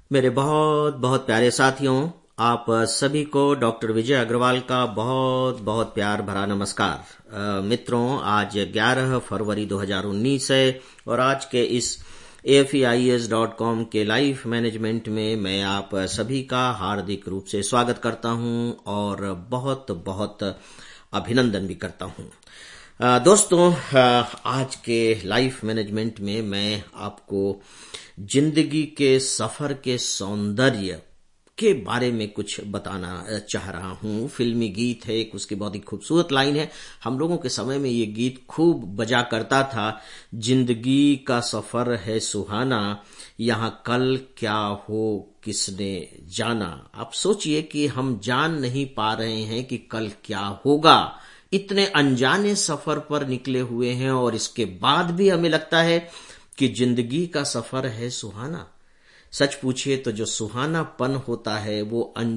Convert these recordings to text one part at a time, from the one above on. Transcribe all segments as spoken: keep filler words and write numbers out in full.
मेरे बहुत बहुत प्यारे साथियों, आप सभी को डॉक्टर विजय अग्रवाल का बहुत बहुत प्यार भरा नमस्कार। अ, मित्रों, आज ग्यारह फरवरी दो हज़ार उन्नीस है और आज के इस A F E I S dot com के लाइफ मैनेजमेंट में मैं आप सभी का हार्दिक रूप से स्वागत करता हूं और बहुत बहुत अभिनंदन भी करता हूं। अ, दोस्तों, अ, आज के लाइफ मैनेजमेंट में मैं आपको जिंदगी के सफर के सौंदर्य के बारे में कुछ बताना चाह रहा हूं। फिल्मी गीत है एक, उसकी बहुत ही खूबसूरत लाइन है। हम लोगों के समय में ये गीत खूब बजा करता था, जिंदगी का सफर है सुहाना, यहाँ कल क्या हो किसने जाना। आप सोचिए कि हम जान नहीं पा रहे हैं कि कल क्या होगा, इतने अनजाने सफर पर निकले हुए हैं और इसके बाद भी हमें लगता है कि जिंदगी का सफर है सुहाना। सच पूछिए तो जो सुहानापन होता है वो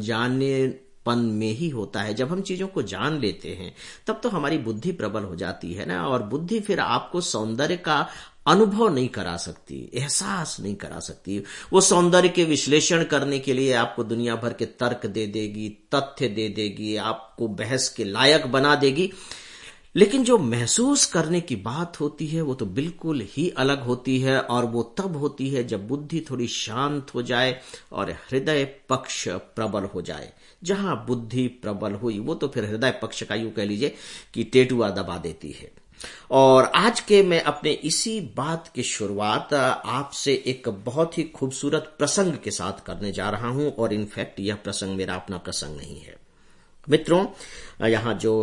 अनजानेपन में ही होता है। जब हम चीजों को जान लेते हैं तब तो हमारी बुद्धि प्रबल हो जाती है ना, और बुद्धि फिर आपको सौंदर्य का अनुभव नहीं करा सकती, एहसास नहीं करा सकती। वो सौंदर्य के विश्लेषण करने के लिए आपको दुनिया भर के तर्क दे देगी, तथ्य दे देगी, आपको बहस के लायक बना देगी, लेकिन जो महसूस करने की बात होती है वो तो बिल्कुल ही अलग होती है। और वो तब होती है जब बुद्धि थोड़ी शांत हो जाए और हृदय पक्ष प्रबल हो जाए। जहां बुद्धि प्रबल हुई वो तो फिर हृदय पक्ष का यूं कह लीजिए कि टेटुआ दबा देती है। और आज के मैं अपने इसी बात की शुरुआत आपसे एक बहुत ही खूबसूरत प्रसंग के साथ करने जा रहा हूं। और इनफैक्ट यह प्रसंग मेरा अपना प्रसंग नहीं है मित्रों। यहाँ जो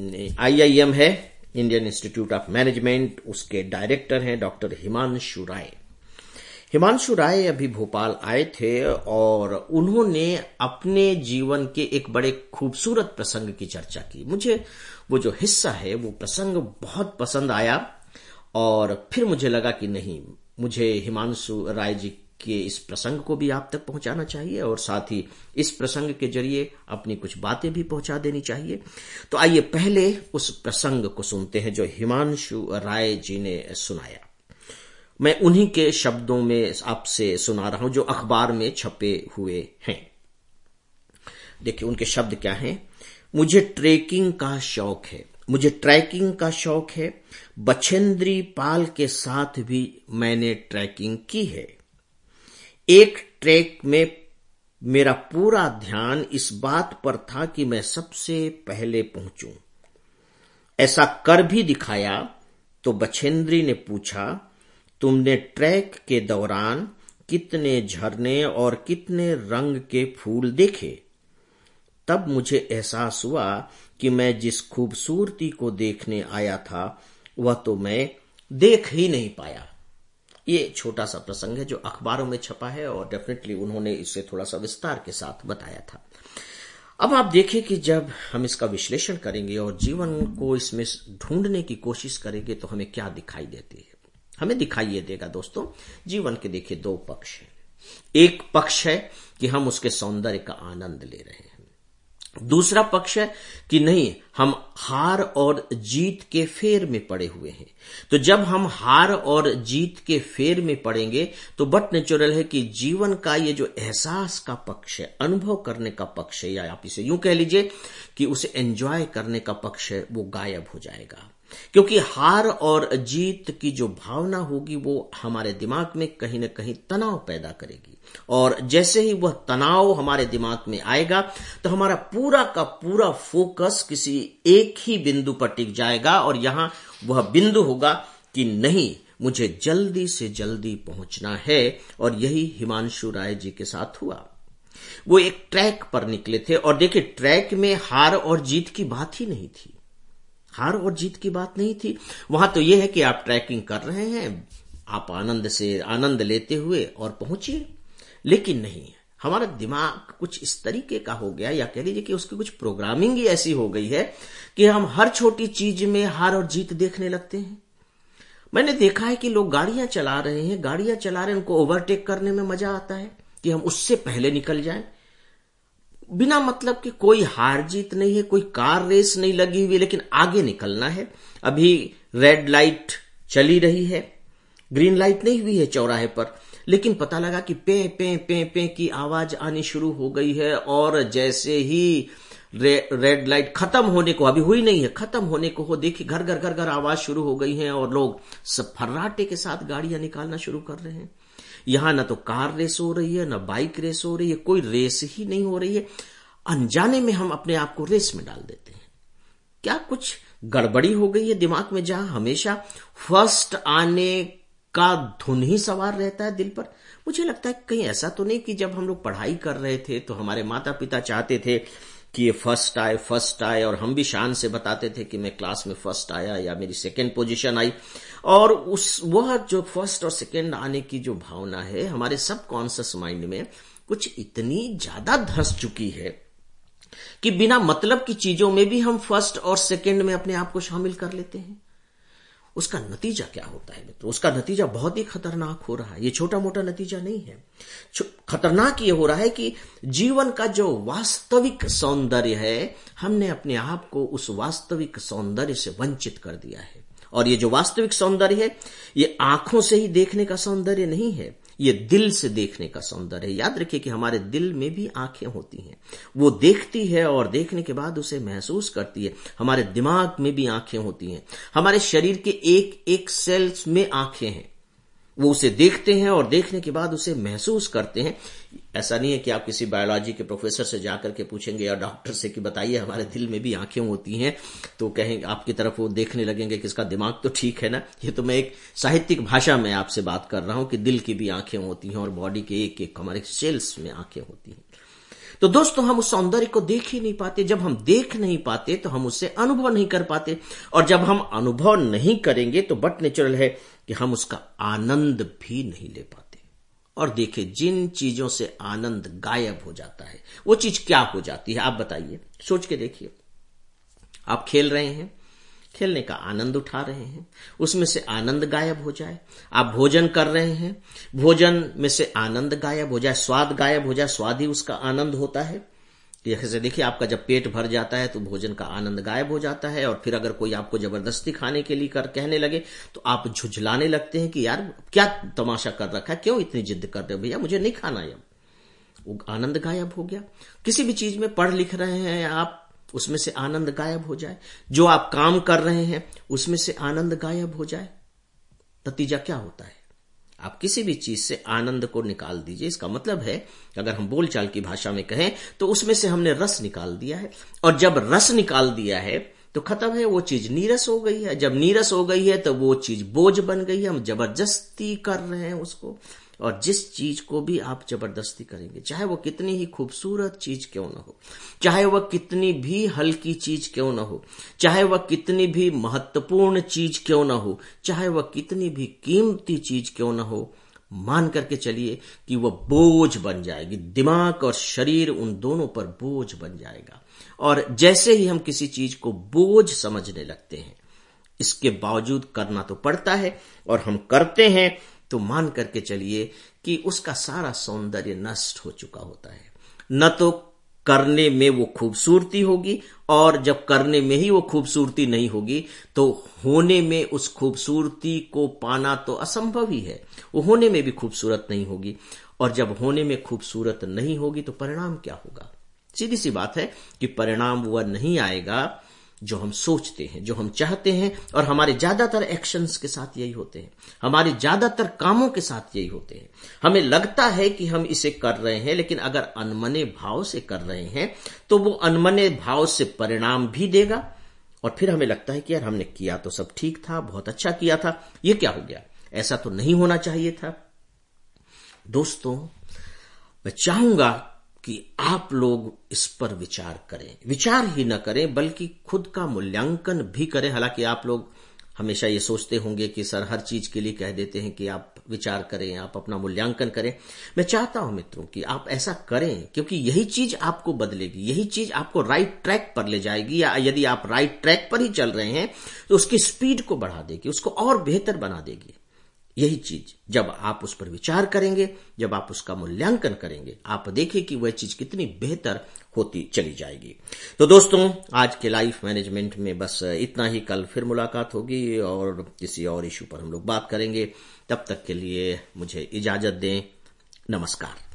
आई आई एम है, इंडियन इंस्टीट्यूट ऑफ मैनेजमेंट, उसके डायरेक्टर हैं डॉक्टर हिमांशु राय। हिमांशु राय अभी भोपाल आए थे और उन्होंने अपने जीवन के एक बड़े खूबसूरत प्रसंग की चर्चा की। मुझे वो जो हिस्सा है वो प्रसंग बहुत पसंद आया और फिर मुझे लगा कि नहीं, मुझे हिमांशु राय जी के इस प्रसंग को भी आप तक पहुंचाना चाहिए और साथ ही इस प्रसंग के जरिए अपनी कुछ बातें भी पहुंचा देनी चाहिए। तो आइए पहले उस प्रसंग को सुनते हैं जो हिमांशु राय जी ने सुनाया। मैं उन्हीं के शब्दों में आपसे सुना रहा हूं जो अखबार में छपे हुए हैं। देखिए उनके शब्द क्या हैं। मुझे ट्रेकिंग का शौक है, मुझे ट्रैकिंग का शौक है। बछेंद्री पाल के साथ भी मैंने ट्रैकिंग की है। एक ट्रैक में मेरा पूरा ध्यान इस बात पर था कि मैं सबसे पहले पहुंचूं। ऐसा कर भी दिखाया। तो बछेंद्री ने पूछा, तुमने ट्रैक के दौरान कितने झरने और कितने रंग के फूल देखे? तब मुझे एहसास हुआ कि मैं जिस खूबसूरती को देखने आया था वह तो मैं देख ही नहीं पाया। ये छोटा सा प्रसंग है जो अखबारों में छपा है और डेफिनेटली उन्होंने इसे थोड़ा सा विस्तार के साथ बताया था। अब आप देखिए कि जब हम इसका विश्लेषण करेंगे और जीवन को इसमें ढूंढने की कोशिश करेंगे तो हमें क्या दिखाई देती है। हमें दिखाई ये देगा दोस्तों, जीवन के देखिए दो पक्ष हैं। एक पक्ष है कि हम उसके सौंदर्य का आनंद ले रहे हैं, दूसरा पक्ष है कि नहीं, हम हार और जीत के फेर में पड़े हुए हैं। तो जब हम हार और जीत के फेर में पड़ेंगे तो बट नेचुरल है कि जीवन का ये जो एहसास का पक्ष है, अनुभव करने का पक्ष है, या आप इसे यूं कह लीजिए कि उसे एंजॉय करने का पक्ष है, वो गायब हो जाएगा। क्योंकि हार और जीत की जो भावना होगी वो हमारे दिमाग में कहीं ना कहीं तनाव पैदा करेगी, और जैसे ही वह तनाव हमारे दिमाग में आएगा तो हमारा पूरा का पूरा फोकस किसी एक ही बिंदु पर टिक जाएगा, और यहां वह बिंदु होगा कि नहीं, मुझे जल्दी से जल्दी पहुंचना है। और यही हिमांशु राय जी के साथ हुआ। वो एक ट्रैक पर निकले थे और देखिए ट्रैक में हार और जीत की बात ही नहीं थी, हार और जीत की बात नहीं थी। वहां तो यह है कि आप ट्रैकिंग कर रहे हैं, आप आनंद से आनंद लेते हुए और पहुंचिए। लेकिन नहीं, हमारा दिमाग कुछ इस तरीके का हो गया, या कह लीजिए कि उसकी कुछ प्रोग्रामिंग ही ऐसी हो गई है कि हम हर छोटी चीज में हार और जीत देखने लगते हैं। मैंने देखा है कि लोग गाड़ियां चला रहे हैं, गाड़ियां चला रहे हैं, उनको ओवरटेक करने में मजा आता है कि हम उससे पहले निकल जाएं, बिना मतलब कि कोई हार जीत नहीं है, कोई कार रेस नहीं लगी हुई, लेकिन आगे निकलना है। अभी रेड लाइट चली रही है, ग्रीन लाइट नहीं हुई है चौराहे पर, लेकिन पता लगा कि पे पे पे पे की आवाज आनी शुरू हो गई है और जैसे ही रे, रेड लाइट खत्म होने को, अभी हुई नहीं है, खत्म होने को हो, देखिए घर घर घर घर आवाज शुरू हो गई है और लोग सब फर्राटे के साथ गाड़ियां निकालना शुरू कर रहे हैं। यहां ना तो कार रेस हो रही है, ना बाइक रेस हो रही है, कोई रेस ही नहीं हो रही है। अनजाने में हम अपने आप को रेस में डाल देते हैं। क्या कुछ गड़बड़ी हो गई है दिमाग में, जहां हमेशा फर्स्ट आने का धुन ही सवार रहता है दिल पर? मुझे लगता है कहीं ऐसा तो नहीं कि जब हम लोग पढ़ाई कर रहे थे तो हमारे माता पिता चाहते थे कि ये फर्स्ट आए फर्स्ट आए और हम भी शान से बताते थे कि मैं क्लास में फर्स्ट आया या मेरी सेकेंड पोजीशन आई, और उस वह जो फर्स्ट और सेकेंड आने की जो भावना है हमारे सबकॉन्शियस माइंड में कुछ इतनी ज्यादा धंस चुकी है कि बिना मतलब की चीजों में भी हम फर्स्ट और सेकेंड में अपने आप को शामिल कर लेते हैं। उसका नतीजा क्या होता है मित्रों? उसका नतीजा बहुत ही खतरनाक हो रहा है। ये छोटा मोटा नतीजा नहीं है। खतरनाक ये हो रहा है कि जीवन का जो वास्तविक सौंदर्य है, हमने अपने आप को उस वास्तविक सौंदर्य से वंचित कर दिया है। और ये जो वास्तविक सौंदर्य है, ये आंखों से ही देखने का सौंदर्य नहीं है, ये दिल से देखने का सौंदर्य है। याद रखिए कि हमारे दिल में भी आंखें होती हैं। वो देखती है और देखने के बाद उसे महसूस करती है। हमारे दिमाग में भी आंखें होती हैं। हमारे शरीर के एक एक सेल्स में आंखें हैं। वो उसे देखते हैं और देखने के बाद उसे महसूस करते हैं। ऐसा नहीं है कि आप किसी बायोलॉजी के प्रोफेसर से जाकर के पूछेंगे या डॉक्टर से कि बताइए हमारे दिल में भी आंखें होती हैं, तो कहेंगे आपकी तरफ वो देखने लगेंगे कि इसका दिमाग तो ठीक है ना। ये तो मैं एक साहित्यिक भाषा में आपसे बात कर रहा हूं कि दिल की भी आंखें होती हैं और बॉडी के एक एक हमारे सेल्स में आंखें होती हैं। तो दोस्तों, हम उस सौंदर्य को देख ही नहीं पाते। जब हम देख नहीं पाते तो हम उससे अनुभव नहीं कर पाते, और जब हम अनुभव नहीं करेंगे तो बट नेचुरल है कि हम उसका आनंद भी नहीं ले पाते। और देखिए, जिन चीजों से आनंद गायब हो जाता है वो चीज क्या हो जाती है, आप बताइए, सोच के देखिए। आप खेल रहे हैं, खेलने का आनंद उठा रहे हैं, उसमें से आनंद गायब हो जाए। आप भोजन कर रहे हैं, भोजन में से आनंद गायब हो जाए, स्वाद गायब हो जाए, स्वाद ही उसका आनंद होता है। जैसे देखिए, आपका जब पेट भर जाता है तो भोजन का आनंद गायब हो जाता है, और फिर अगर कोई आपको जबरदस्ती खाने के लिए कर कहने लगे तो आप झुझलाने लगते हैं कि यार क्या तमाशा कर रखा है, क्यों इतनी जिद कर रहे हो भैया, मुझे नहीं खाना है। वो आनंद गायब हो गया। किसी भी चीज में पढ़ लिख रहे हैं आप, उसमें से आनंद गायब हो जाए। जो आप काम कर रहे हैं उसमें से आनंद गायब हो जाए, नतीजा क्या होता है? आप किसी भी चीज से आनंद को निकाल दीजिए। इसका मतलब है, अगर हम बोलचाल की भाषा में कहें तो उसमें से हमने रस निकाल दिया है, और जब रस निकाल दिया है तो खत्म है, वो चीज नीरस हो गई है। जब नीरस हो गई है तो वो चीज बोझ बन गई है, हम जबरदस्ती कर रहे हैं उसको। और जिस चीज को भी आप जबरदस्ती करेंगे, चाहे वो कितनी ही खूबसूरत चीज क्यों ना हो, चाहे वह कितनी भी हल्की चीज क्यों ना हो, चाहे वह कितनी भी महत्वपूर्ण चीज क्यों ना हो, चाहे वह कितनी भी कीमती चीज क्यों ना हो, मान करके चलिए कि वह बोझ बन जाएगी। दिमाग और शरीर उन दोनों पर बोझ बन जाएगा। और जैसे ही हम किसी चीज को बोझ समझने लगते हैं, इसके बावजूद करना तो पड़ता है और हम करते हैं, तो मान करके चलिए कि उसका सारा सौंदर्य नष्ट हो चुका होता है। न तो करने में वो खूबसूरती होगी, और जब करने में ही वो खूबसूरती नहीं होगी तो होने में उस खूबसूरती को पाना तो असंभव ही है। वो होने में भी खूबसूरत नहीं होगी, और जब होने में खूबसूरत नहीं होगी तो परिणाम क्या होगा? सीधी सी बात है कि परिणाम वह नहीं आएगा जो हम सोचते हैं, जो हम चाहते हैं। और हमारे ज्यादातर एक्शंस के साथ यही होते हैं, हमारे ज्यादातर कामों के साथ यही होते हैं। हमें लगता है कि हम इसे कर रहे हैं, लेकिन अगर अनमने भाव से कर रहे हैं तो वो अनमने भाव से परिणाम भी देगा, और फिर हमें लगता है कि यार हमने किया तो सब ठीक था, बहुत अच्छा किया था, ये क्या हो गया, ऐसा तो नहीं होना चाहिए था। दोस्तों, मैं चाहूंगा कि आप लोग इस पर विचार करें, विचार ही न करें बल्कि खुद का मूल्यांकन भी करें। हालांकि आप लोग हमेशा ये सोचते होंगे कि सर हर चीज के लिए कह देते हैं कि आप विचार करें, आप अपना मूल्यांकन करें। मैं चाहता हूं मित्रों कि आप ऐसा करें, क्योंकि यही चीज आपको बदलेगी, यही चीज आपको राइट ट्रैक पर ले जाएगी। या यदि आप राइट ट्रैक पर ही चल रहे हैं तो उसकी स्पीड को बढ़ा देगी, उसको और बेहतर बना देगी। यही चीज जब आप उस पर विचार करेंगे, जब आप उसका मूल्यांकन करेंगे, आप देखिए कि वह चीज कितनी बेहतर होती चली जाएगी। तो दोस्तों, आज के लाइफ मैनेजमेंट में बस इतना ही। कल फिर मुलाकात होगी और किसी और इशू पर हम लोग बात करेंगे। तब तक के लिए मुझे इजाजत दें। नमस्कार।